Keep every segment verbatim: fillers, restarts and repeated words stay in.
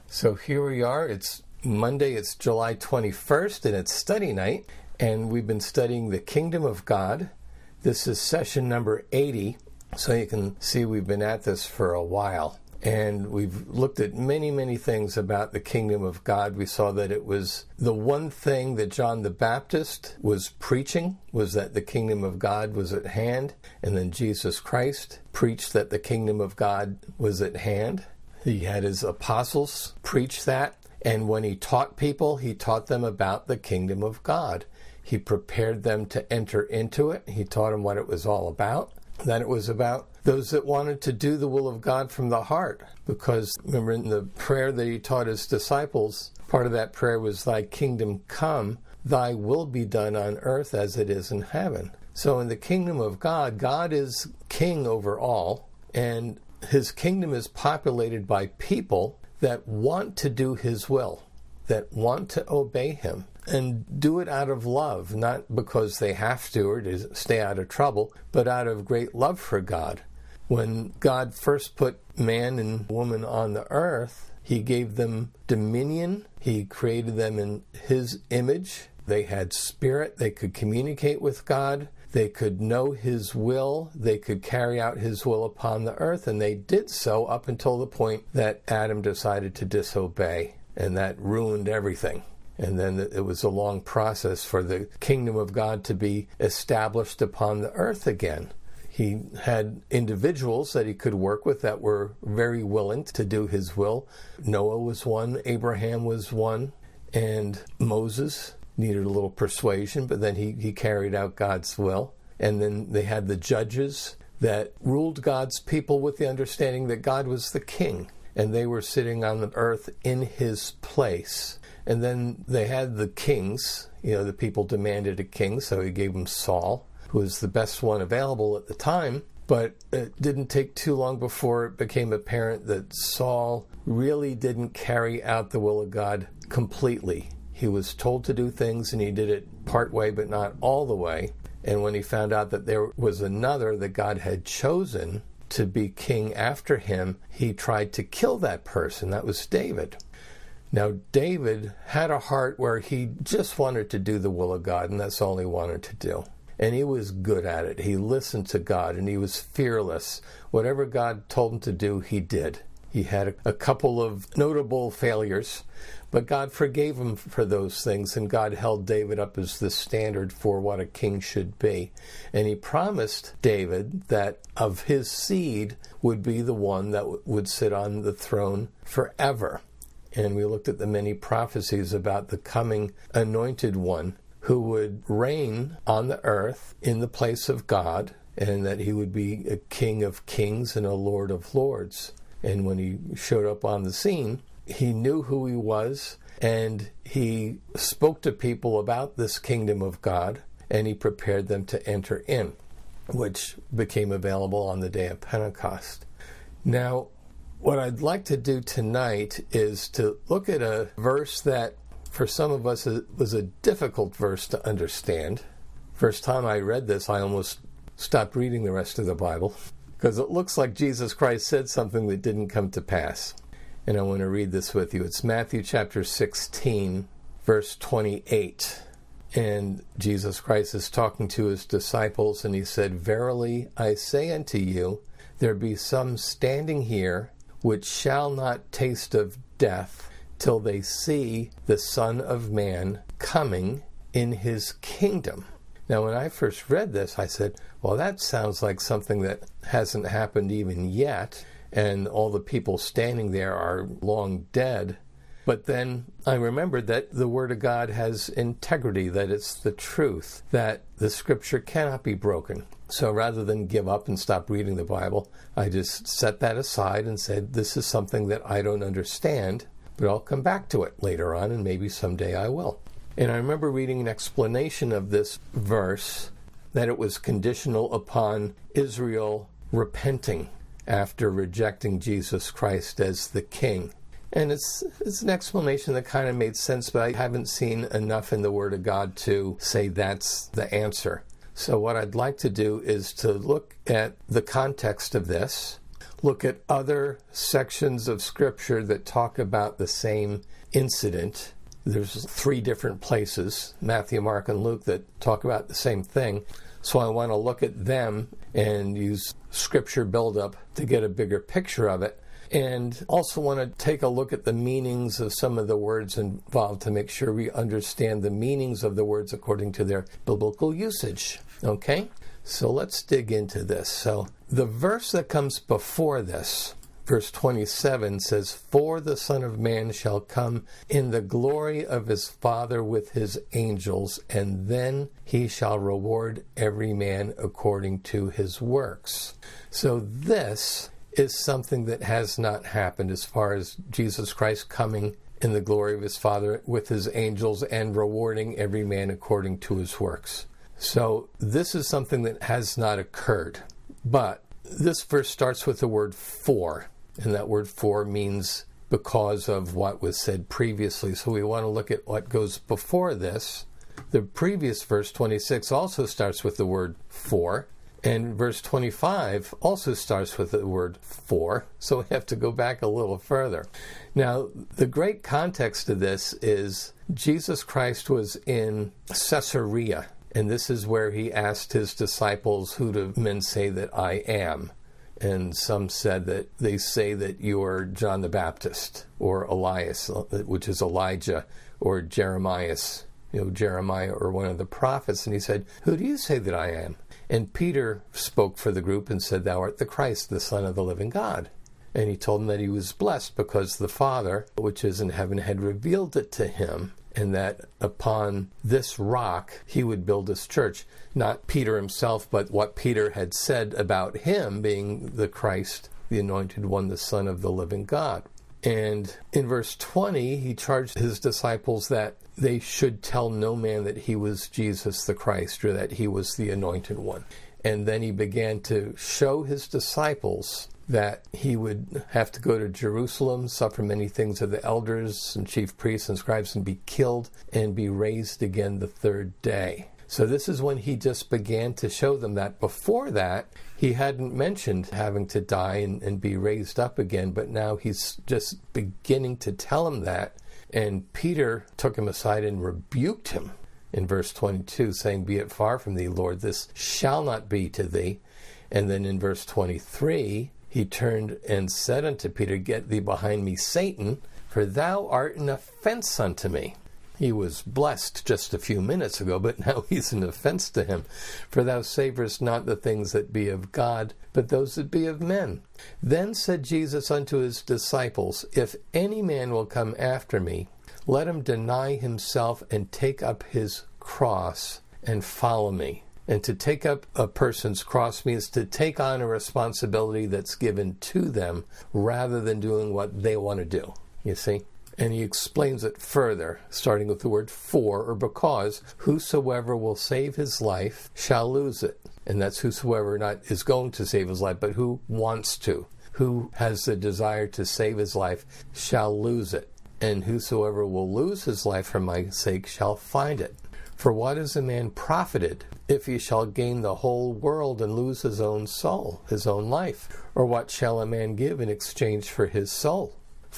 So here we are. It's Monday, it's July twenty-first, and it's study night. And we've been studying the Kingdom of God. This is session number eighty. So you can see we've been at this for a while. And we've looked at many, many things about the Kingdom of God. We saw that it was the one thing that John the Baptist was preaching, was that the Kingdom of God was at hand. And then Jesus Christ preached that the Kingdom of God was at hand. He had his apostles preach that, and when he taught people, he taught them about the kingdom of God. He prepared them to enter into it. He taught them what it was all about, that it was about those that wanted to do the will of God from the heart. Because remember in the prayer that he taught his disciples, part of that prayer was, "Thy kingdom come, thy will be done on earth as it is in heaven." So in the kingdom of God, God is king over all, and his kingdom is populated by people that want to do his will, that want to obey him, and do it out of love, not because they have to or to stay out of trouble, but out of great love for God. When God first put man and woman on the earth, he gave them dominion. He created them in his image. They had spirit. They could communicate with God. They could know his will. They could carry out his will upon the earth. And they did so up until the point that Adam decided to disobey. And that ruined everything. And then it was a long process for the kingdom of God to be established upon the earth again. He had individuals that he could work with that were very willing to do his will. Noah was one. Abraham was one. And Moses needed a little persuasion, but then he, he carried out God's will. And then they had the judges that ruled God's people with the understanding that God was the king, and they were sitting on the earth in his place. And then they had the kings. You know, the people demanded a king, so he gave them Saul, who was the best one available at the time. But it didn't take too long before it became apparent that Saul really didn't carry out the will of God completely. He was told to do things, and he did it part way, but not all the way. And when he found out that there was another that God had chosen to be king after him, he tried to kill that person. That was David. Now, David had a heart where he just wanted to do the will of God, and that's all he wanted to do. And he was good at it. He listened to God, and he was fearless. Whatever God told him to do, he did. He had a, a couple of notable failures, but God forgave him for those things, and God held David up as the standard for what a king should be. And he promised David that of his seed would be the one that w- would sit on the throne forever. And we looked at the many prophecies about the coming anointed one who would reign on the earth in the place of God, and that he would be a king of kings and a lord of lords. And when he showed up on the scene, he knew who he was, and he spoke to people about this kingdom of God, and he prepared them to enter in, which became available on the day of Pentecost. Now, what I'd like to do tonight is to look at a verse that, for some of us, was a difficult verse to understand. First time I read this, I almost stopped reading the rest of the Bible, because it looks like Jesus Christ said something that didn't come to pass. And I want to read this with you. It's Matthew chapter sixteen, verse twenty-eight. And Jesus Christ is talking to his disciples, and he said, "Verily I say unto you, there be some standing here which shall not taste of death till they see the Son of Man coming in his kingdom." Now, when I first read this, I said, well, that sounds like something that hasn't happened even yet, and all the people standing there are long dead. But then I remembered that the Word of God has integrity, that it's the truth, that the Scripture cannot be broken. So rather than give up and stop reading the Bible, I just set that aside and said, this is something that I don't understand, but I'll come back to it later on, and maybe someday I will. And I remember reading an explanation of this verse, that it was conditional upon Israel repenting after rejecting Jesus Christ as the king. And it's, it's an explanation that kind of made sense, but I haven't seen enough in the Word of God to say that's the answer. So what I'd like to do is to look at the context of this, look at other sections of Scripture that talk about the same incident. There's three different places, Matthew, Mark, and Luke, that talk about the same thing. So I want to look at them and use Scripture buildup to get a bigger picture of it. And also want to take a look at the meanings of some of the words involved to make sure we understand the meanings of the words according to their biblical usage. Okay? So let's dig into this. So the verse that comes before this, verse twenty-seven, says, "For the Son of Man shall come in the glory of his Father with his angels, and then he shall reward every man according to his works." So this is something that has not happened as far as Jesus Christ coming in the glory of his Father with his angels and rewarding every man according to his works. So this is something that has not occurred. But this verse starts with the word "for," and that word "for" means because of what was said previously. So we want to look at what goes before this. The previous verse, twenty-six, also starts with the word "for." And verse twenty-five also starts with the word "for," so we have to go back a little further. Now, the great context of this is Jesus Christ was in Caesarea, and this is where he asked his disciples, "Who do men say that I am?" And some said that they say that you're John the Baptist, or Elias, which is Elijah, or Jeremiah, you know, Jeremiah, or one of the prophets. And he said, "Who do you say that I am?" And Peter spoke for the group and said, "Thou art the Christ, the Son of the living God." And he told them that he was blessed because the Father, which is in heaven, had revealed it to him, and that upon this rock he would build his church. Not Peter himself, but what Peter had said about him being the Christ, the Anointed One, the Son of the living God. And in verse twenty, he charged his disciples that they should tell no man that he was Jesus the Christ, or that he was the Anointed One. And then he began to show his disciples that he would have to go to Jerusalem, suffer many things of the elders and chief priests and scribes, and be killed and be raised again the third day. So this is when he just began to show them that. Before that, he hadn't mentioned having to die and, and be raised up again, but now he's just beginning to tell them that. And Peter took him aside and rebuked him in verse twenty-two, saying, "Be it far from thee, Lord, this shall not be to thee." And then in verse twenty-three, he turned and said unto Peter, "Get thee behind me, Satan, for thou art an offense unto me." He was blessed just a few minutes ago, but now he's an offense to him. "For thou savorest not the things that be of God, but those that be of men." Then said Jesus unto his disciples, "If any man will come after me, let him deny himself and take up his cross and follow me." And to take up a person's cross means to take on a responsibility that's given to them rather than doing what they want to do, you see? And he explains it further, starting with the word "for," or because, "Whosoever will save his life shall lose it." And that's whosoever not is going to save his life, but who wants to, who has the desire to save his life shall lose it. And whosoever will lose his life for my sake shall find it. For what is a man profited if he shall gain the whole world and lose his own soul, his own life? Or what shall a man give in exchange for his soul?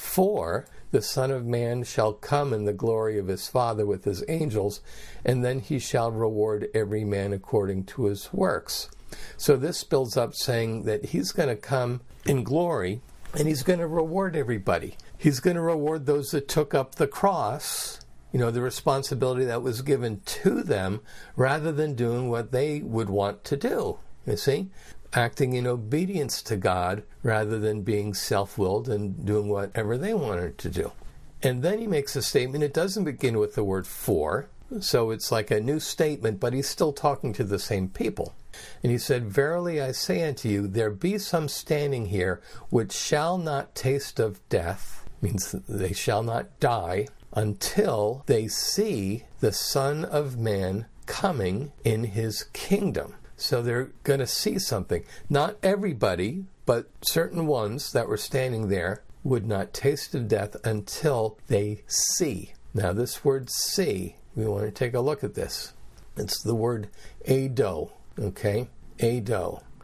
For the Son of Man shall come in the glory of his Father with his angels, and then he shall reward every man according to his works. So this builds up saying that he's going to come in glory, and he's going to reward everybody. He's going to reward those that took up the cross, you know, the responsibility that was given to them, rather than doing what they would want to do, you see? Acting in obedience to God rather than being self-willed and doing whatever they wanted to do. And then he makes a statement. It doesn't begin with the word "for," so it's like a new statement, but he's still talking to the same people. And he said, "Verily I say unto you, there be some standing here which shall not taste of death," means they shall not die, "until they see the Son of Man coming in his kingdom." So they're going to see something. Not everybody, but certain ones that were standing there would not taste of death until they see. Now this word "see," we want to take a look at this. It's the word "ado," okay? "Ado."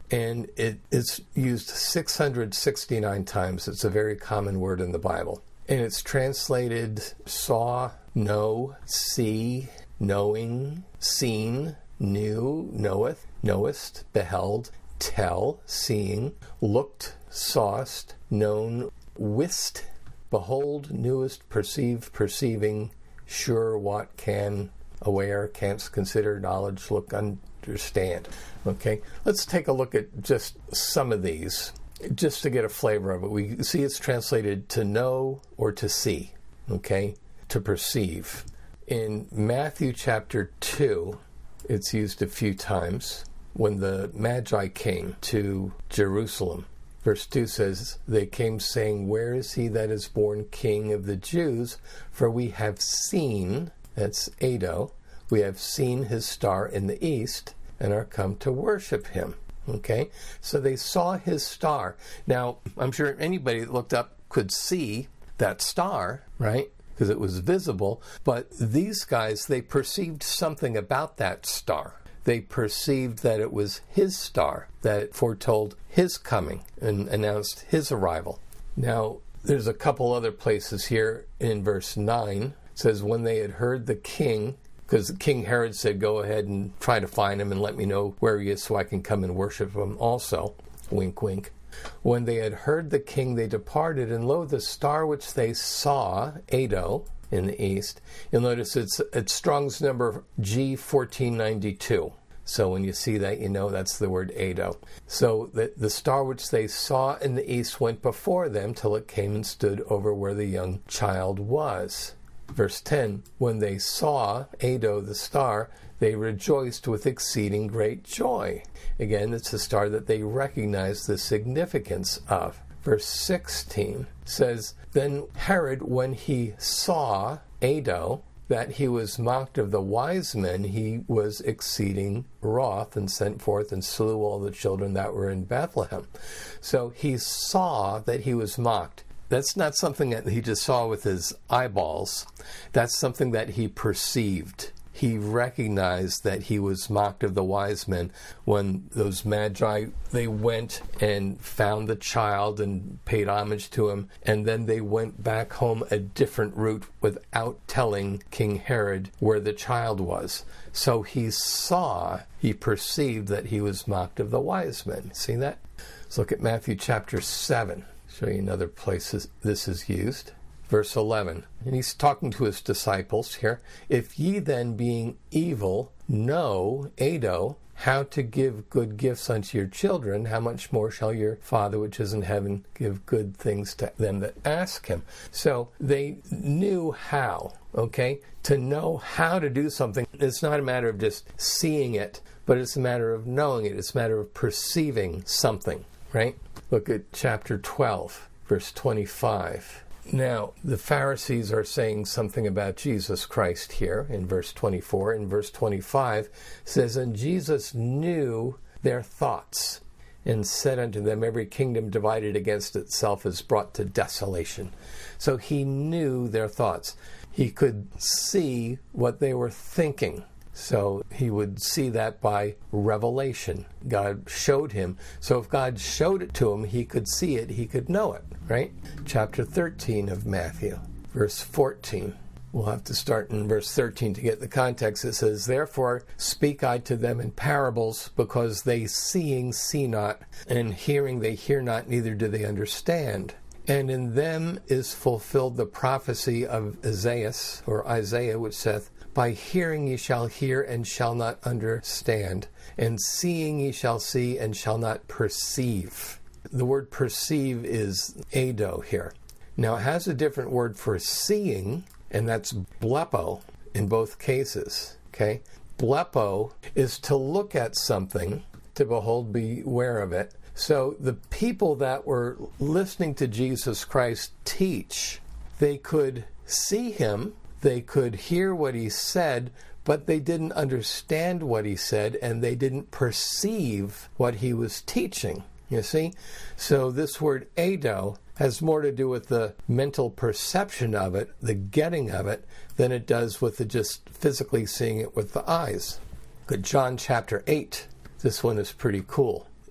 and it is used six hundred sixty-nine times. It's a very common word in the Bible. And it's translated saw, know, see, knowing, seen, knew, knoweth, knowest, beheld, tell, seeing, looked, sawest, known, wist, behold, knewest, perceived, perceiving, sure, what, can, aware, canst, consider, knowledge, look, understand. Okay, let's take a look at just some of these, just to get a flavor of it. We see it's translated to know or to see, okay, to perceive. In Matthew chapter two, it's used a few times when the Magi came to Jerusalem. Verse two says, they came saying, where is he that is born King of the Jews? For we have seen, that's Ado, we have seen his star in the east and are come to worship him. Okay, so they saw his star. Now, I'm sure anybody that looked up could see that star, right? Because it was visible. But these guys, they perceived something about that star. They perceived that it was his star, that it foretold his coming and announced his arrival. Now, there's a couple other places here in verse nine. It says, when they had heard the king, because King Herod said, go ahead and try to find him and let me know where he is so I can come and worship him also. Wink, wink. When they had heard the king, they departed, and lo, the star which they saw, Ado, in the east. You'll notice it's, it's Strong's number G fourteen ninety-two. So when you see that, you know that's the word Ado. So the, the star which they saw in the east went before them till it came and stood over where the young child was. Verse ten, when they saw Ado the star, they rejoiced with exceeding great joy. Again, it's a star that they recognized the significance of. Verse sixteen says, then Herod, when he saw Ado, that he was mocked of the wise men, he was exceeding wroth, and sent forth and slew all the children that were in Bethlehem. So he saw that he was mocked. That's not something that he just saw with his eyeballs. That's something that he perceived. He recognized that he was mocked of the wise men when those magi, they went and found the child and paid homage to him, and then they went back home a different route without telling King Herod where the child was. So he saw, he perceived that he was mocked of the wise men. See that? Let's look at Matthew chapter seven. Show you another place this is used. Verse eleven, and he's talking to his disciples here. If ye then, being evil, know, Ado, how to give good gifts unto your children, how much more shall your Father which is in heaven give good things to them that ask him? So they knew how, okay? To know how to do something, it's not a matter of just seeing it, but it's a matter of knowing it. It's a matter of perceiving something, right? Look at chapter twelve, verse twenty-five. Now, the Pharisees are saying something about Jesus Christ here in verse twenty-four. In verse twenty-five, it says, and Jesus knew their thoughts, and said unto them, every kingdom divided against itself is brought to desolation. So he knew their thoughts. He could see what they were thinking. So he would see that by revelation. God showed him. So if God showed it to him, he could see it, he could know it, right? Chapter thirteen of Matthew, verse fourteen. We'll have to start in verse thirteen to get the context. It says, therefore speak I to them in parables, because they seeing see not, and hearing they hear not, neither do they understand. And in them is fulfilled the prophecy of Isaiah, or Isaiah, which saith, by hearing ye shall hear and shall not understand, and seeing ye shall see and shall not perceive. The word perceive is Ado here. Now it has a different word for seeing, and that's blepo in both cases. Okay? Blepo is to look at something, to behold, beware of it. So the people that were listening to Jesus Christ teach, they could see him, they could hear what he said, but they didn't understand what he said, and they didn't perceive what he was teaching. You see? So this word Ado has more to do with the mental perception of it, the getting of it, than it does with the just physically seeing it with the eyes. Good. John chapter eight. This one is pretty cool.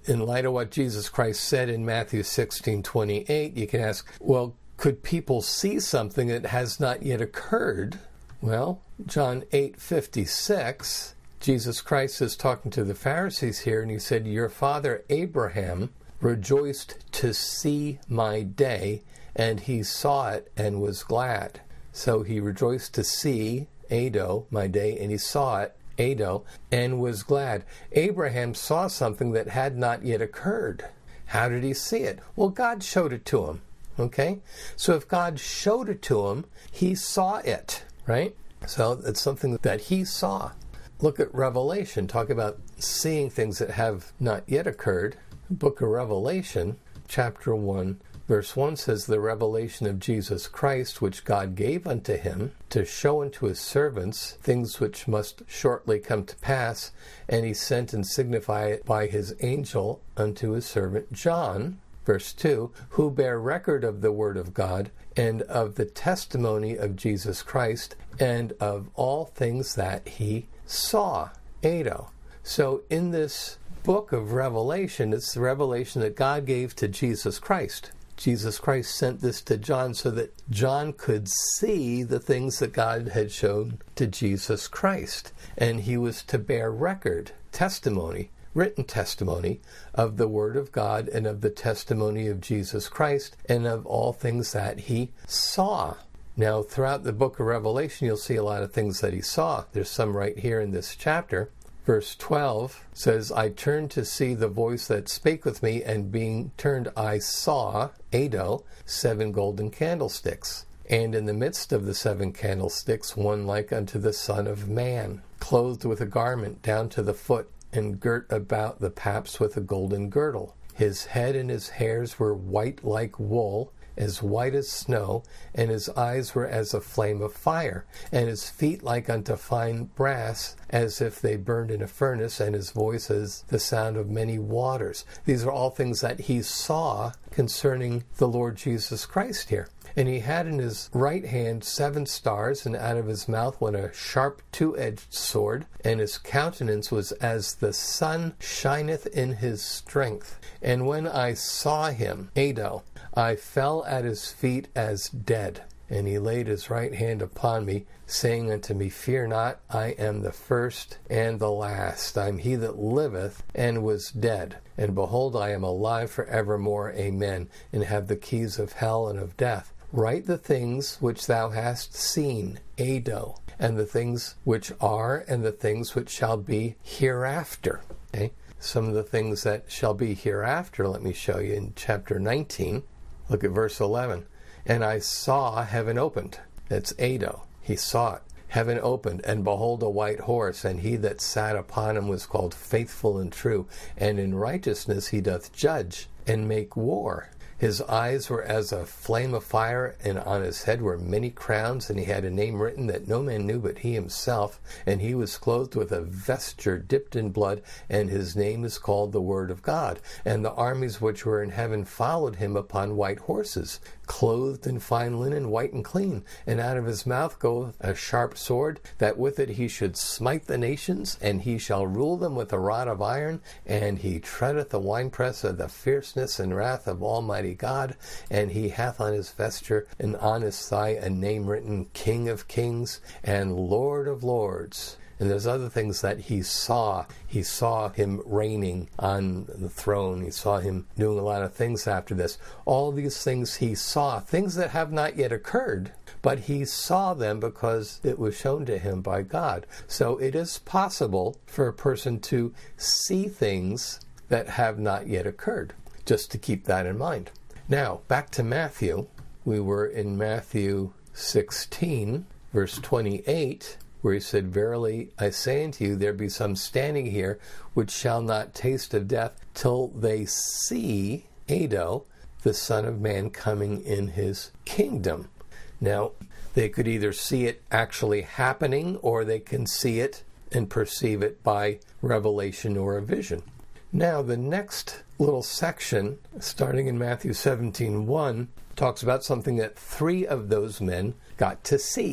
in light of what Jesus Christ said in Matthew sixteen twenty-eight, you can ask, well, could people see something that has not yet occurred? Well, John eight fifty-six, Jesus Christ is talking to the Pharisees here, and he said, your father Abraham rejoiced to see my day, and he saw it and was glad. So he rejoiced to see, Ado, my day, and he saw it, Ado, and was glad. Abraham saw something that had not yet occurred. How did he see it? Well, God showed it to him. Okay? So if God showed it to him, he saw it, right? So it's something that he saw. Look at Revelation. Talk about seeing things that have not yet occurred. Book of Revelation, chapter one, verse one says, the revelation of Jesus Christ, which God gave unto him, to show unto his servants things which must shortly come to pass, and he sent and signified it by his angel unto his servant John, verse two, who bear record of the word of God, and of the testimony of Jesus Christ, and of all things that he saw. Ado. So in this book of Revelation, it's the revelation that God gave to Jesus Christ. Jesus Christ sent this to John so that John could see the things that God had shown to Jesus Christ. And he was to bear record, testimony, written testimony of the Word of God and of the testimony of Jesus Christ and of all things that he saw. Now, throughout the book of Revelation, you'll see a lot of things that he saw. There's some right here in this chapter. Verse twelve says, I turned to see the voice that spake with me, and being turned I saw, Ado, seven golden candlesticks. And in the midst of the seven candlesticks, one like unto the Son of Man, clothed with a garment down to the foot, and girt about the paps with a golden girdle. His head and his hairs were white like wool, as white as snow, and his eyes were as a flame of fire, and his feet like unto fine brass, as if they burned in a furnace, and his voice as the sound of many waters. These are all things that he saw concerning the Lord Jesus Christ here. And he had in his right hand seven stars, and out of his mouth went a sharp two-edged sword, and his countenance was as the sun shineth in his strength. And when I saw him, Ado, I fell at his feet as dead. And he laid his right hand upon me, saying unto me, Fear not, I am the first and the last. I am he that liveth and was dead. And behold, I am alive for evermore. Amen. And have the keys of hell and of death. Write the things which thou hast seen, Ado, and the things which are, and the things which shall be hereafter. Okay? Some of the things that shall be hereafter, let me show you in chapter nineteen. Look at verse eleven. And I saw heaven opened. That's Ado. He saw it. Heaven opened, and behold a white horse, and he that sat upon him was called Faithful and True, and in righteousness he doth judge and make war. His eyes were as a flame of fire, and on his head were many crowns, and he had a name written that no man knew but he himself, and he was clothed with a vesture dipped in blood, and his name is called the Word of God. And the armies which were in heaven followed him upon white horses, clothed in fine linen, white and clean. And out of his mouth goeth a sharp sword, that with it he should smite the nations, and he shall rule them with a rod of iron, and he treadeth the winepress of the fierceness and wrath of Almighty God, and he hath on his vesture and on his thigh a name written, King of Kings and Lord of Lords. And there's other things that he saw. He saw him reigning on the throne. He saw him doing a lot of things after this. All these things he saw, things that have not yet occurred, but he saw them because it was shown to him by God. So it is possible for a person to see things that have not yet occurred, just to keep that in mind. Now, back to Matthew. We were in Matthew sixteen, verse twenty-eight, where he said, Verily I say unto you, there be some standing here which shall not taste of death till they see, Ado, the Son of Man coming in his kingdom. Now, they could either see it actually happening, or they can see it and perceive it by revelation or a vision. Now, the next little section, starting in Matthew seventeen one, talks about something that three of those men got to see.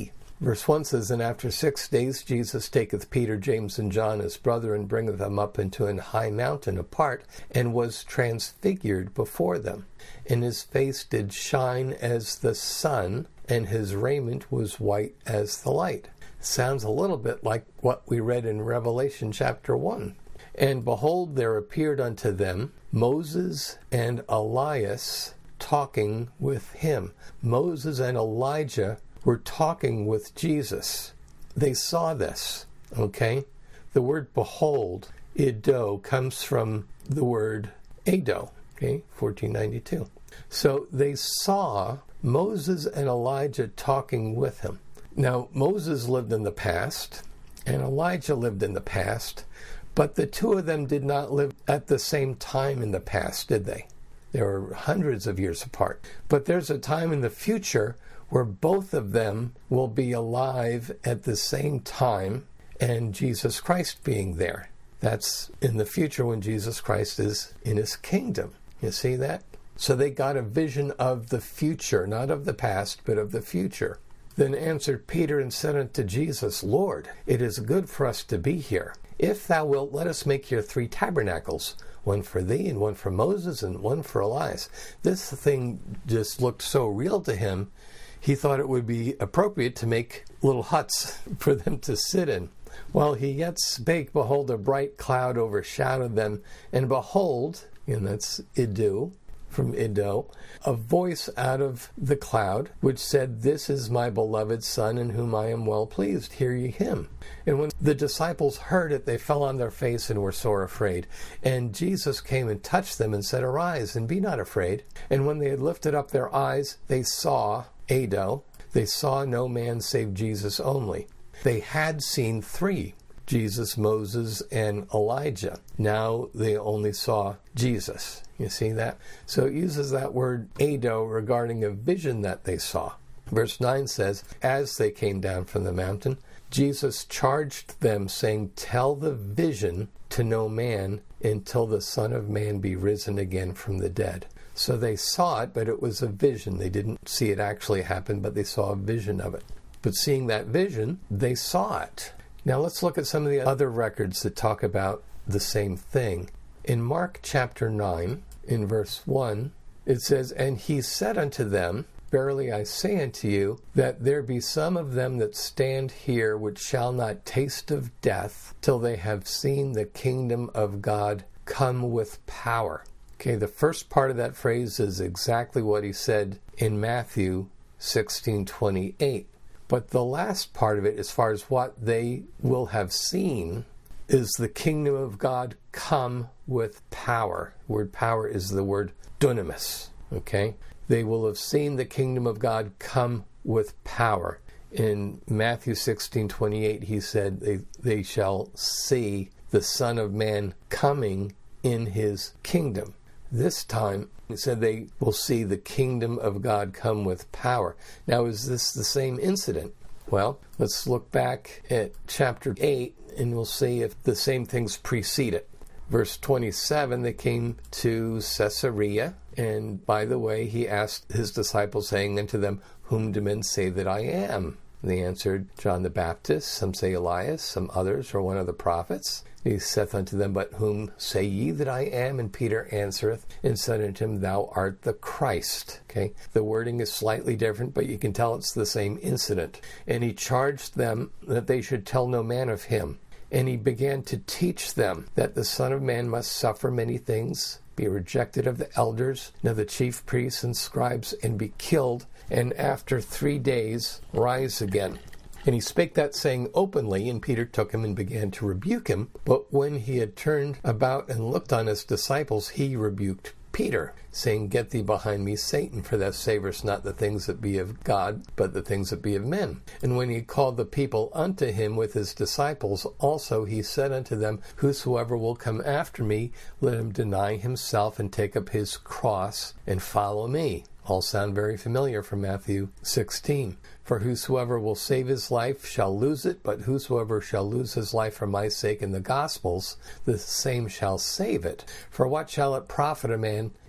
Verse one says, And after six days Jesus taketh Peter, James, and John his brother, and bringeth them up into an high mountain apart, and was transfigured before them. And his face did shine as the sun, and his raiment was white as the light. Sounds a little bit like what we read in Revelation chapter one. And behold, there appeared unto them Moses and Elias talking with him. Moses and Elijah were talking with Jesus. They saw this, okay? The word behold, ido, comes from the word ado, okay, fourteen ninety-two. So they saw Moses and Elijah talking with him. Now, Moses lived in the past, and Elijah lived in the past, but the two of them did not live at the same time in the past, did they? They were hundreds of years apart. But there's a time in the future where both of them will be alive at the same time, and Jesus Christ being there. That's in the future when Jesus Christ is in his kingdom. You see that? So they got a vision of the future, not of the past, but of the future. Then answered Peter and said unto Jesus, Lord, it is good for us to be here. If thou wilt, let us make here three tabernacles, one for thee, and one for Moses, and one for Elias. This thing just looked so real to him, he thought it would be appropriate to make little huts for them to sit in. While he yet spake, behold, a bright cloud overshadowed them, and behold, and that's Idu, from Iddo, a voice out of the cloud, which said, This is my beloved Son, in whom I am well pleased. Hear ye him. And when the disciples heard it, they fell on their face and were sore afraid. And Jesus came and touched them and said, Arise, and be not afraid. And when they had lifted up their eyes, they saw Ado. They saw no man save Jesus only. They had seen three, Jesus, Moses, and Elijah. Now they only saw Jesus. You see that? So it uses that word Ado regarding a vision that they saw. Verse nine says, As they came down from the mountain, Jesus charged them, saying, Tell the vision to no man until the Son of Man be risen again from the dead. So they saw it, but it was a vision. They didn't see it actually happen, but they saw a vision of it. But seeing that vision, they saw it. Now let's look at some of the other records that talk about the same thing. In Mark chapter nine, in verse one, it says, And he said unto them, Verily I say unto you, that there be some of them that stand here which shall not taste of death till they have seen the kingdom of God come with power. Okay, the first part of that phrase is exactly what he said in Matthew sixteen twenty-eight. But the last part of it, as far as what they will have seen, is the kingdom of God come with power. The word power is the word dunamis. Okay? They will have seen the kingdom of God come with power. In Matthew sixteen twenty-eight, he said, they, they shall see the Son of Man coming in his kingdom. This time, he said they will see the kingdom of God come with power. Now, is this the same incident? Well, let's look back at chapter eight, and we'll see if the same things precede it. Verse twenty-seven, they came to Caesarea, and by the way, he asked his disciples, saying unto them, Whom do men say that I am? And they answered, John the Baptist, some say Elias, some others, or one of the prophets. He saith unto them, But whom say ye that I am? And Peter answereth, and said unto him, Thou art the Christ. Okay, the wording is slightly different, but you can tell it's the same incident. And he charged them that they should tell no man of him. And he began to teach them that the Son of Man must suffer many things, be rejected of the elders, and of the chief priests and scribes, and be killed, and after three days rise again. And he spake that saying openly, and Peter took him and began to rebuke him. But when he had turned about and looked on his disciples, he rebuked Peter, saying, Get thee behind me, Satan, for thou savorest not the things that be of God, but the things that be of men. And when he called the people unto him with his disciples, also he said unto them, Whosoever will come after me, let him deny himself and take up his cross and follow me. All sound very familiar from Matthew sixteen. For whosoever will save his life shall lose it, but whosoever shall lose his life for my sake in the Gospels, the same shall save it. For what shall it profit a man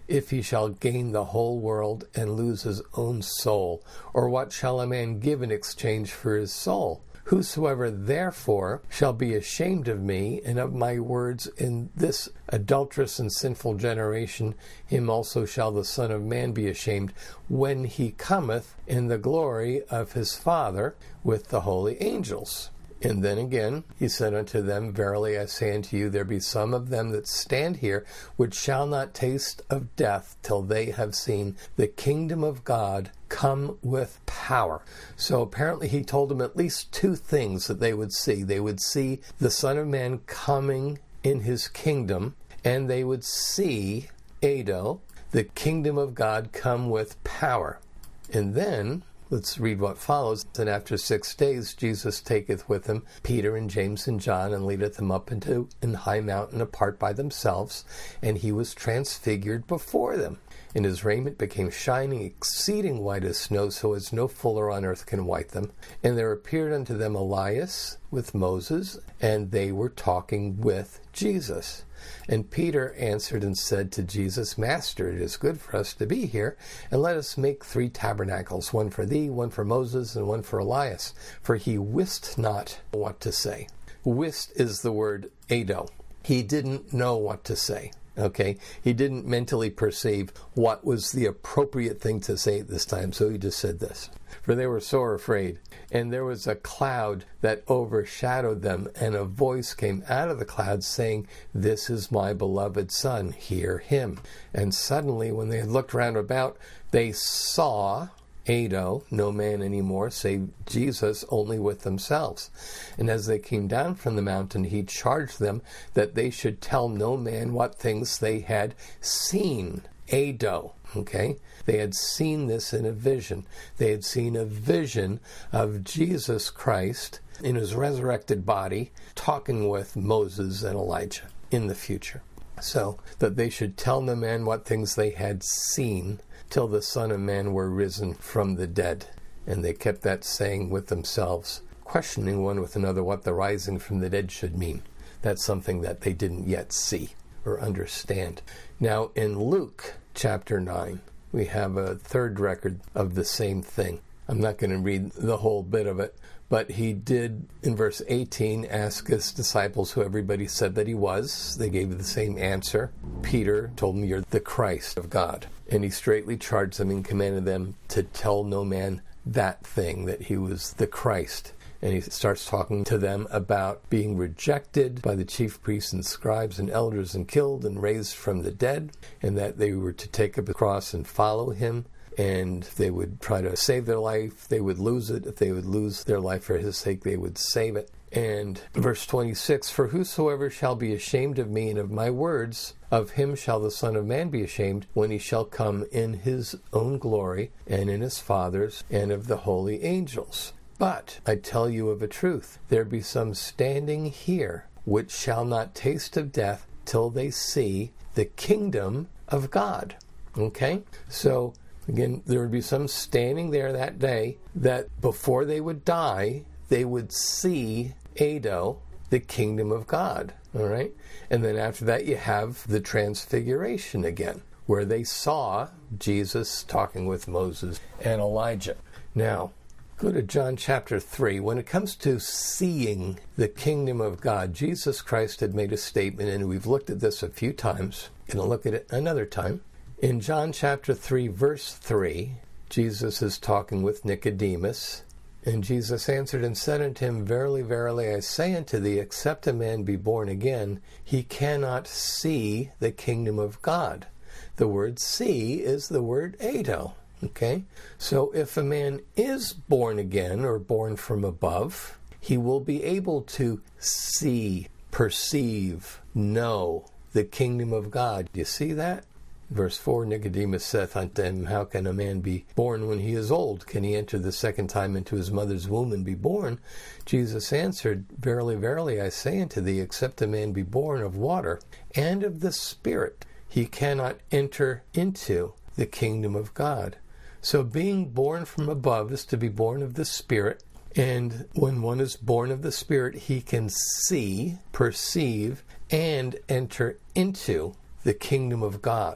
if he shall gain the whole world and lose his own soul? Or what shall a man give in exchange for his soul? Whosoever therefore shall be ashamed of me and of my words in this adulterous and sinful generation, him also shall the Son of Man be ashamed when he cometh in the glory of his Father with the holy angels. And then again he said unto them, Verily I say unto you, there be some of them that stand here which shall not taste of death till they have seen the kingdom of God come with power. So apparently he told them at least two things that they would see. They would see the Son of Man coming in his kingdom, and they would see Ado, the kingdom of God, come with power. And then let's read what follows. And after six days Jesus taketh with him Peter and James and John, and leadeth them up into an high mountain apart by themselves, and he was transfigured before them. And his raiment became shining, exceeding white as snow, so as no fuller on earth can white them. And there appeared unto them Elias with Moses, and they were talking with Jesus. And Peter answered and said to Jesus, Master, it is good for us to be here, and let us make three tabernacles, one for thee, one for Moses, and one for Elias. For he wist not what to say. Wist is the word Ado. He didn't know what to say. Okay, he didn't mentally perceive what was the appropriate thing to say at this time, so he just said this. For they were sore afraid, and there was a cloud that overshadowed them, and a voice came out of the cloud saying, This is my beloved Son, hear him. And suddenly, when they had looked round about, they saw Ado, no man any more, save Jesus, only with themselves. And as they came down from the mountain, he charged them that they should tell no man what things they had seen. Ado, okay? They had seen this in a vision. They had seen a vision of Jesus Christ in his resurrected body talking with Moses and Elijah in the future. So that they should tell no man what things they had seen till the Son of Man were risen from the dead. And they kept that saying with themselves, questioning one with another what the rising from the dead should mean. That's something that they didn't yet see or understand. Now in Luke chapter nine, we have a third record of the same thing. I'm not going to read the whole bit of it, but he did, in verse eighteen, ask his disciples who everybody said that he was. They gave the same answer. Peter told them, You're the Christ of God. And he straightly charged them and commanded them to tell no man that thing, that he was the Christ. And he starts talking to them about being rejected by the chief priests and scribes and elders and killed and raised from the dead, and that they were to take up a cross and follow him. And they would try to save their life. They would lose it. If they would lose their life for his sake, they would save it. And verse twenty-six, For whosoever shall be ashamed of me and of my words, of him shall the Son of Man be ashamed, when he shall come in his own glory, and in his Father's, and of the holy angels. But I tell you of a truth, there be some standing here, which shall not taste of death, till they see the kingdom of God. Okay? So, again, there would be some standing there that day that before they would die, they would see Ado, the kingdom of God. All right? And then after that, you have the transfiguration again, where they saw Jesus talking with Moses and Elijah. Now, go to John chapter three. When it comes to seeing the kingdom of God, Jesus Christ had made a statement, and we've looked at this a few times. Going to look at it another time. In John chapter three, verse three, Jesus is talking with Nicodemus, and Jesus answered and said unto him, Verily, verily, I say unto thee, except a man be born again, he cannot see the kingdom of God. The word see is the word Ado. Okay? So if a man is born again or born from above, he will be able to see, perceive, know the kingdom of God. Do you see that? Verse four, Nicodemus saith unto him, How can a man be born when he is old? Can he enter the second time into his mother's womb and be born? Jesus answered, Verily, verily, I say unto thee, except a man be born of water and of the Spirit, he cannot enter into the kingdom of God. So being born from above is to be born of the Spirit. And when one is born of the Spirit, he can see, perceive, and enter into the kingdom of God.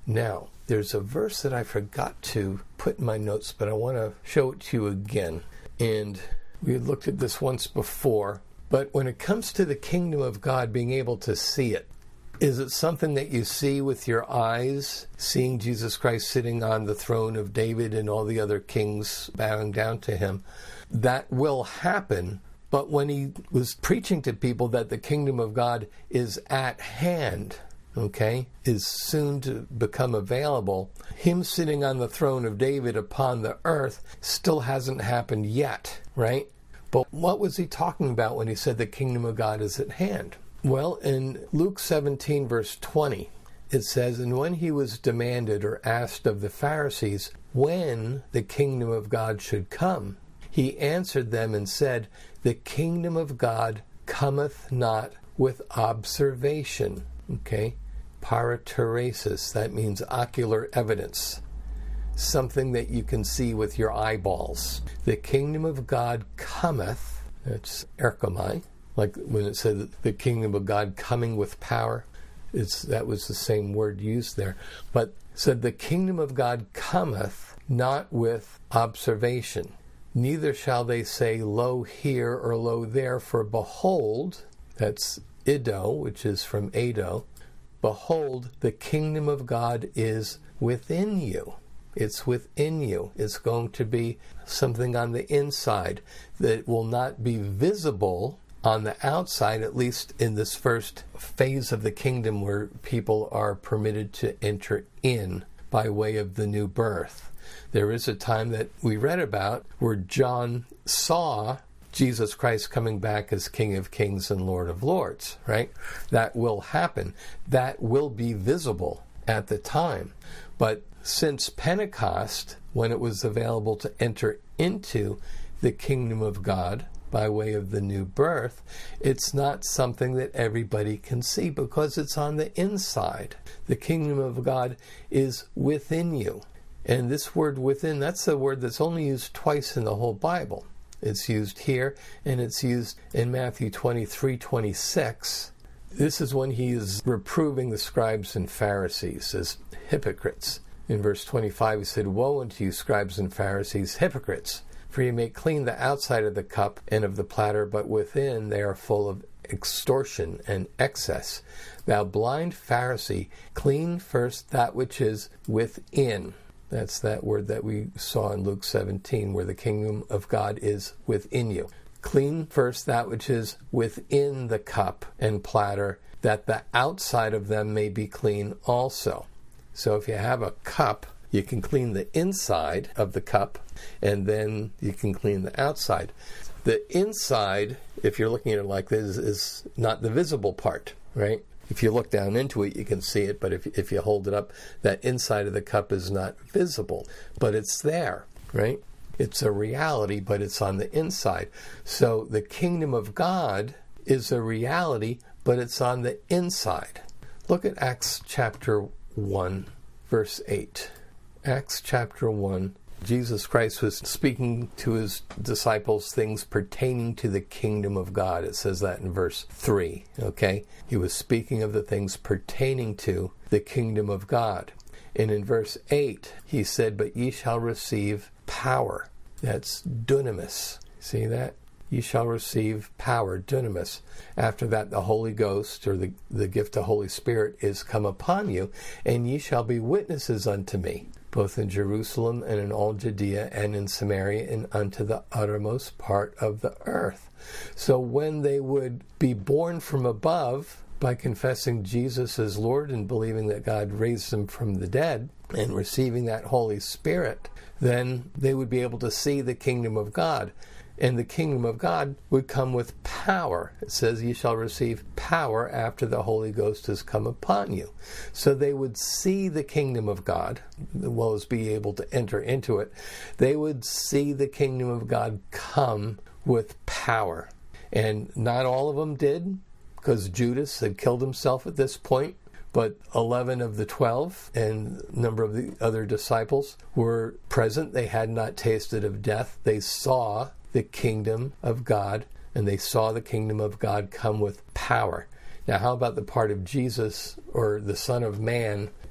Now, there's a verse that I forgot to put in my notes, but I want to show it to you again. And we had looked at this once before, but when it comes to the kingdom of God, being able to see it, is it something that you see with your eyes, seeing Jesus Christ sitting on the throne of David and all the other kings bowing down to him? That will happen, but when he was preaching to people that the kingdom of God is at hand, okay, is soon to become available, him sitting on the throne of David upon the earth still hasn't happened yet, right? But what was he talking about when he said the kingdom of God is at hand? Well, in Luke seventeen, verse twenty, it says, "And when he was demanded or asked of the Pharisees when the kingdom of God should come, he answered them and said, the kingdom of God cometh not with observation." Okay? Paraterasis, that means ocular evidence. Something that you can see with your eyeballs. The kingdom of God cometh, that's erchomai, like when it said the kingdom of God coming with power, it's that was the same word used there. But it said the kingdom of God cometh not with observation. Neither shall they say, lo here or lo there, for behold, that's Ido, which is from Ado, behold, the kingdom of God is within you. It's within you. It's going to be something on the inside that will not be visible on the outside, at least in this first phase of the kingdom where people are permitted to enter in by way of the new birth. There is a time that we read about where John saw Jesus Christ coming back as King of Kings and Lord of Lords, right? That will happen. That will be visible at the time. But since Pentecost, when it was available to enter into the kingdom of God by way of the new birth, it's not something that everybody can see because it's on the inside. The kingdom of God is within you. And this word within, that's a word that's only used twice in the whole Bible. It's used here, and it's used in Matthew twenty-three twenty-six. This is when he is reproving the scribes and Pharisees as hypocrites. In verse twenty-five, he said, woe unto you, scribes and Pharisees, hypocrites! For you may clean the outside of the cup and of the platter, but within they are full of extortion and excess. Thou blind Pharisee, clean first that which is within. That's that word that we saw in Luke seventeen, where the kingdom of God is within you. Clean first that which is within the cup and platter, that the outside of them may be clean also. So if you have a cup, you can clean the inside of the cup, and then you can clean the outside. The inside, if you're looking at it like this, is not the visible part, right? If you look down into it, you can see it, but if if you hold it up, that inside of the cup is not visible, but it's there, right? It's a reality, but it's on the inside. So the kingdom of God is a reality, but it's on the inside. Look at Acts chapter one, verse eight. Acts chapter one. Jesus Christ was speaking to his disciples things pertaining to the kingdom of God. It says that in verse three, okay? He was speaking of the things pertaining to the kingdom of God. And in verse eight, he said, but ye shall receive power. That's dunamis. See that? Ye shall receive power, dunamis. After that, the Holy Ghost, or the, the gift of Holy Spirit, is come upon you, and ye shall be witnesses unto me, both in Jerusalem and in all Judea and in Samaria and unto the uttermost part of the earth. So when they would be born from above by confessing Jesus as Lord and believing that God raised him from the dead and receiving that Holy Spirit, then they would be able to see the kingdom of God. And the kingdom of God would come with power. It says, ye shall receive power after the Holy Ghost has come upon you. So they would see the kingdom of God, as well as be able to enter into it. They would see the kingdom of God come with power. And not all of them did, because Judas had killed himself at this point. But eleven of the twelve and a number of the other disciples were present. They had not tasted of death. They saw the kingdom of God, and they saw the kingdom of God come with power. Now, how about the part of Jesus, or the Son of Man,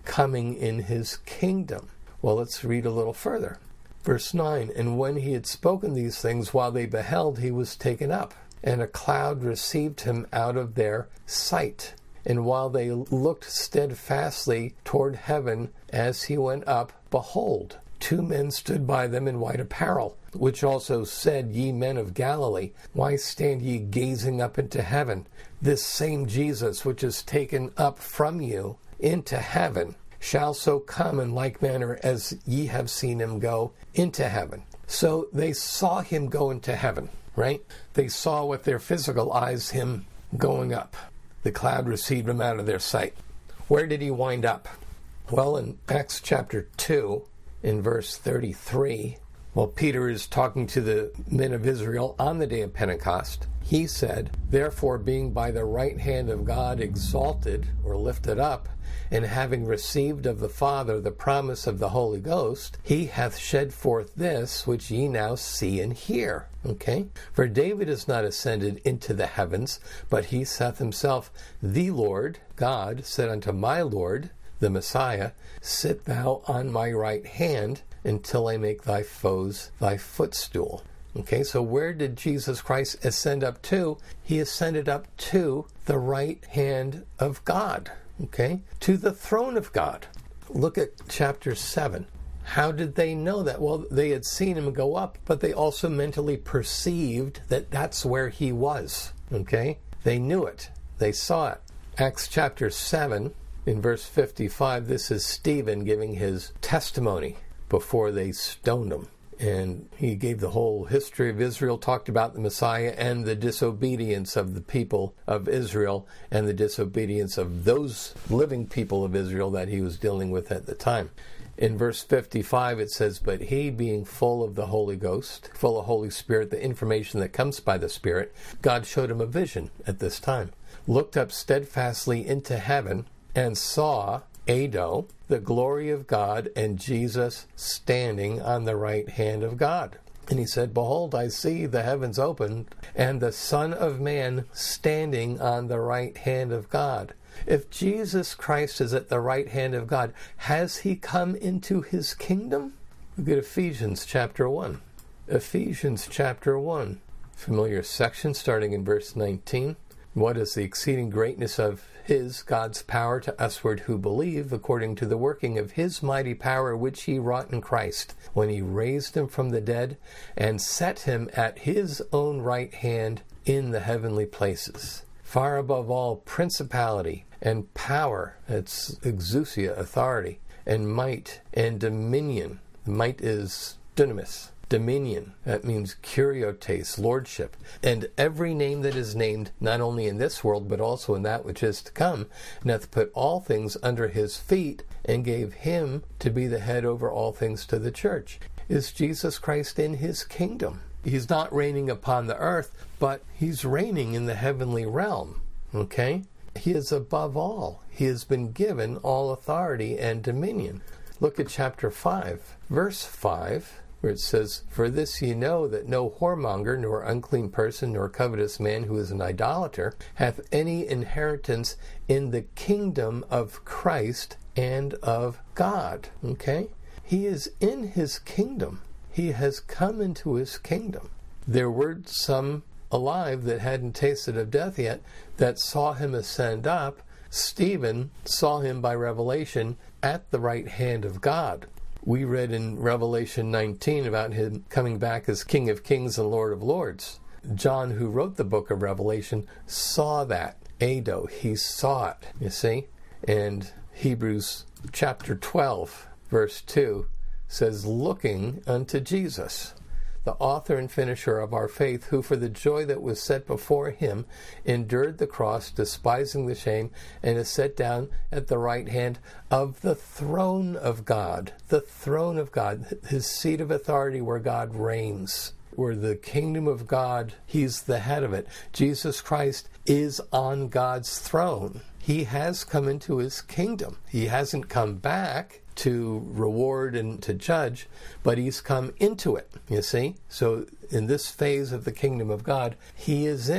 coming in his kingdom. Well, let's read a little further. Verse nine, and when he had spoken these things, while they beheld, he was taken up, and a cloud received him out of their sight. And while they looked steadfastly toward heaven as he went up, behold, two men stood by them in white apparel, which also said, Ye men of Galilee, why stand ye gazing up into heaven? This same Jesus, which is taken up from you into heaven, shall so come in like manner as ye have seen him go into heaven. So they saw him go into heaven, right? They saw with their physical eyes him going up. The cloud received him out of their sight. Where did he wind up? Well, in Acts chapter two, in verse thirty-three, while Peter is talking to the men of Israel on the day of Pentecost, he said, Therefore, being by the right hand of God exalted or lifted up, and having received of the Father the promise of the Holy Ghost, he hath shed forth this which ye now see and hear. Okay? For David is not ascended into the heavens, but he saith himself, The Lord, God, said unto my Lord, the Messiah, Sit thou on my right hand until I make thy foes thy footstool. Okay, so where did Jesus Christ ascend up to? He ascended up to the right hand of God. Okay, to the throne of God. Look at chapter seven. How did they know that? Well, they had seen him go up, but they also mentally perceived that that's where he was. Okay, they knew it. They saw it. Acts chapter seven, in verse fifty-five, this is Stephen giving his testimony before they stoned him. And he gave the whole history of Israel, talked about the Messiah and the disobedience of the people of Israel and the disobedience of those living people of Israel that he was dealing with at the time. In verse fifty-five, it says, But he, being full of the Holy Ghost, full of Holy Spirit, the information that comes by the Spirit, God showed him a vision at this time, looked up steadfastly into heaven, and saw Ado, the glory of God, and Jesus standing on the right hand of God. And he said, Behold, I see the heavens opened, and the Son of Man standing on the right hand of God. If Jesus Christ is at the right hand of God, has he come into his kingdom? Look at Ephesians chapter one. Ephesians chapter one. Familiar section starting in verse nineteen. What is the exceeding greatness of his, God's power to usward who believe, according to the working of his mighty power which he wrought in Christ, when he raised him from the dead, and set him at his own right hand in the heavenly places, far above all principality and power, that's exousia, authority, and might and dominion. Might is dunamis. Dominion, that means kuriotes, lordship, and every name that is named, not only in this world, but also in that which is to come, and hath put all things under his feet, and gave him to be the head over all things to the church. Is Jesus Christ in his kingdom? He's not reigning upon the earth, but he's reigning in the heavenly realm, okay? He is above all. He has been given all authority and dominion. Look at chapter five, verse five. Where it says, For this ye know that no whoremonger, nor unclean person, nor covetous man who is an idolater, hath any inheritance in the kingdom of Christ and of God. Okay? He is in his kingdom. He has come into his kingdom. There were some alive that hadn't tasted of death yet that saw him ascend up. Stephen saw him by revelation at the right hand of God. We read in Revelation nineteen about him coming back as King of Kings and Lord of Lords. John, who wrote the book of Revelation, saw that. Ado, he saw it, you see? And Hebrews chapter twelve, verse two, says, Looking unto Jesus, the author and finisher of our faith, who for the joy that was set before him endured the cross, despising the shame, and is set down at the right hand of the throne of God. The throne of God, his seat of authority where God reigns, where the kingdom of God, he's the head of it. Jesus Christ is on God's throne. He has come into his kingdom. He hasn't come back to reward and to judge, but he's come into it, you see? So in this phase of the kingdom of God, he is in it.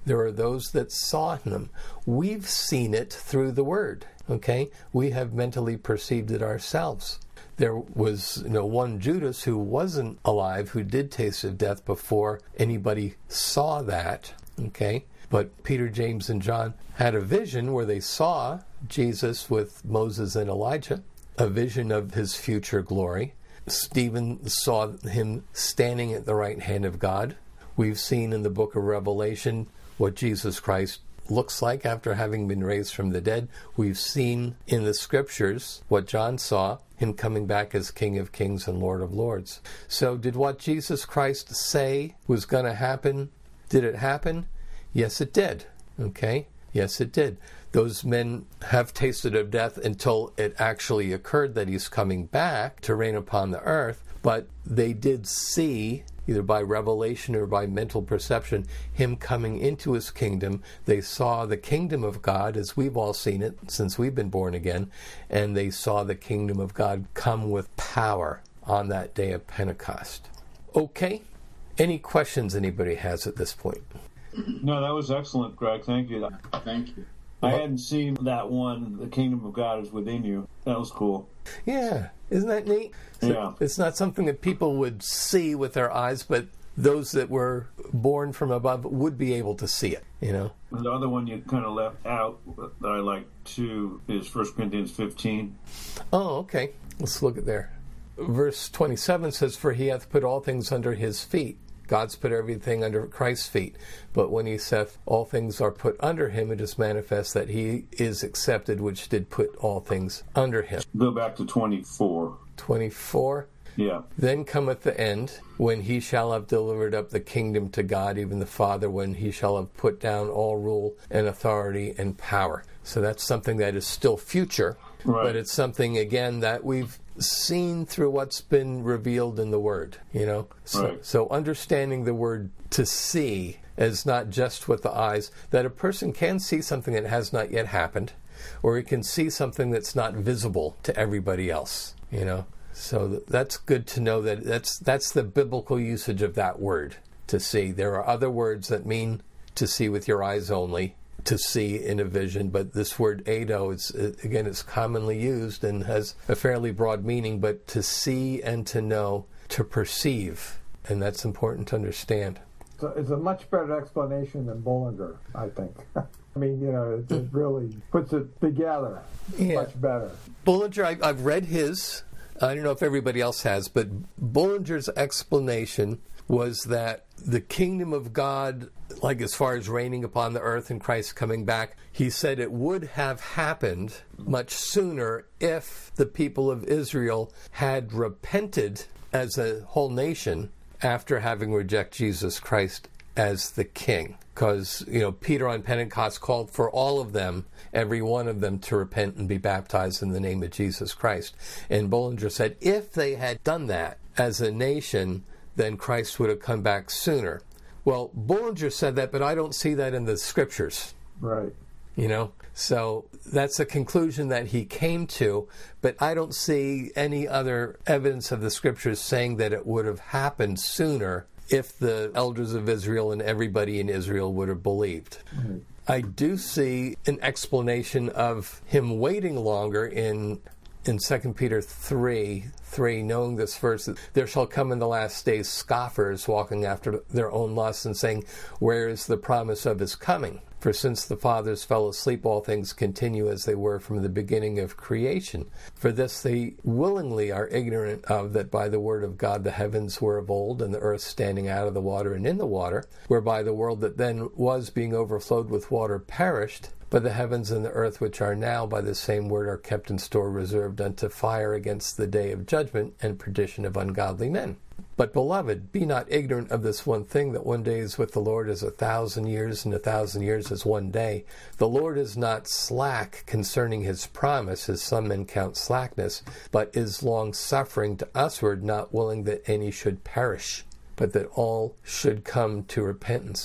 There are those that saw him. We've seen it through the Word, okay? We have mentally perceived it ourselves. There was, you know, one Judas who wasn't alive, who did taste of death before anybody saw that, okay? But Peter, James, and John had a vision where they saw Jesus with Moses and Elijah, a vision of his future glory. Stephen saw him standing at the right hand of God. We've seen in the book of Revelation what Jesus Christ looks like after having been raised from the dead. We've seen in the scriptures what John saw, him coming back as King of Kings and Lord of Lords. So did what Jesus Christ say was going to happen, did it happen? Yes, it did. Okay? Yes, it did. Those men have tasted of death until it actually occurred that he's coming back to reign upon the earth, but they did see, either by revelation or by mental perception, him coming into his kingdom. They saw the kingdom of God, as we've all seen it since we've been born again, and they saw the kingdom of God come with power on that day of Pentecost. Okay? Any questions anybody has at this point? No, that was excellent, Greg. Thank you. Thank you. I hadn't seen that one, The Kingdom of God is Within You. That was cool. Yeah. Isn't that neat? So yeah. It's not something that people would see with their eyes, but those that were born from above would be able to see it, you know? The other one you kind of left out that I like too is First Corinthians fifteen. Oh, okay. Let's look at there. Verse twenty-seven says, "For he hath put all things under his feet." God's put everything under Christ's feet. But when he saith, all things are put under him, it is manifest that he is accepted, which did put all things under him. Go back to twenty-four. twenty-four. Yeah. Then cometh the end, when he shall have delivered up the kingdom to God, even the Father, when he shall have put down all rule and authority and power. So that's something that is still future, right. But it's something, again, that we've seen through what's been revealed in the Word, you know? So, right. so understanding the word to see as not just with the eyes, that a person can see something that has not yet happened, or he can see something that's not visible to everybody else, you know? So that's good to know that that's that's the biblical usage of that word, to see. There are other words that mean to see with your eyes only, to see in a vision, but this word eido, is, again, it's commonly used and has a fairly broad meaning, but to see and to know, to perceive, and that's important to understand. So it's a much better explanation than Bullinger, I think. I mean, you know, it, it really puts it together Yeah. much better. Bullinger, I, I've read his. I don't know if everybody else has, but Bullinger's explanation was that the kingdom of God, like as far as reigning upon the earth and Christ coming back, he said it would have happened much sooner if the people of Israel had repented as a whole nation after having rejected Jesus Christ as the king. Because, you know, Peter on Pentecost called for all of them, every one of them, to repent and be baptized in the name of Jesus Christ. And Bullinger said if they had done that as a nation, then Christ would have come back sooner. Well, Bullinger said that, but I don't see that in the scriptures. Right. You know? So that's a conclusion that he came to, but I don't see any other evidence of the scriptures saying that it would have happened sooner if the elders of Israel and everybody in Israel would have believed. Right. I do see an explanation of him waiting longer in in Second Peter three, three, knowing this verse, that there shall come in the last days scoffers walking after their own lusts and saying, where is the promise of his coming? For since the fathers fell asleep, all things continue as they were from the beginning of creation. For this they willingly are ignorant of, that by the word of God the heavens were of old, and the earth standing out of the water and in the water, whereby the world that then was, being overflowed with water, perished. But the heavens and the earth, which are now by the same word, are kept in store, reserved unto fire against the day of judgment and perdition of ungodly men. But, beloved, be not ignorant of this one thing, that one day is with the Lord as a thousand years, and a thousand years as one day. The Lord is not slack concerning his promise, as some men count slackness, but is long-suffering to usward, not willing that any should perish, but that all should come to repentance.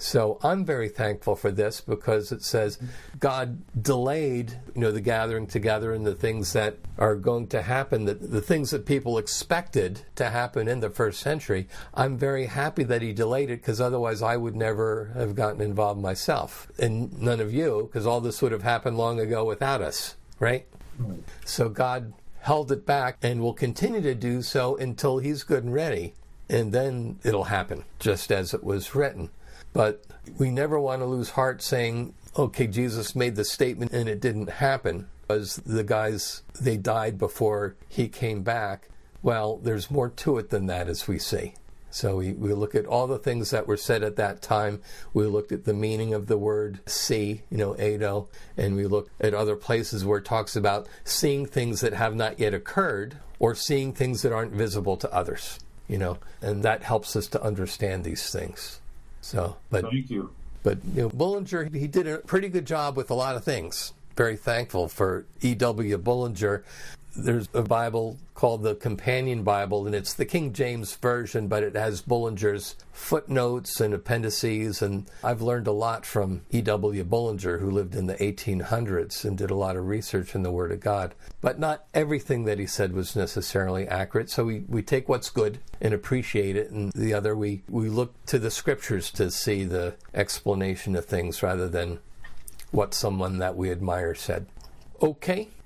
So I'm very thankful for this because it says God delayed, you know, the gathering together and the things that are going to happen, the, the things that people expected to happen in the first century. I'm very happy that he delayed it because otherwise I would never have gotten involved myself. And none of you, because all this would have happened long ago without us, right? Mm. So God held it back and will continue to do so until he's good and ready. And then it'll happen, just as it was written. But we never want to lose heart saying, okay, Jesus made the statement and it didn't happen because the guys, they died before he came back. Well, there's more to it than that, as we see. So we, we look at all the things that were said at that time. We looked at the meaning of the word see, you know, Edo, and we look at other places where it talks about seeing things that have not yet occurred or seeing things that aren't visible to others, you know, and that helps us to understand these things. So, but thank you. But you know, Bullinger, he did a pretty good job with a lot of things. Very thankful for E W Bullinger. There's a Bible called the Companion Bible, and it's the King James Version, but it has Bullinger's footnotes and appendices, and I've learned a lot from E W Bullinger, who lived in the eighteen hundreds and did a lot of research in the Word of God. But not everything that he said was necessarily accurate, so we, we take what's good and appreciate it, and the other, we, we look to the Scriptures to see the explanation of things rather than what someone that we admire said. Okay.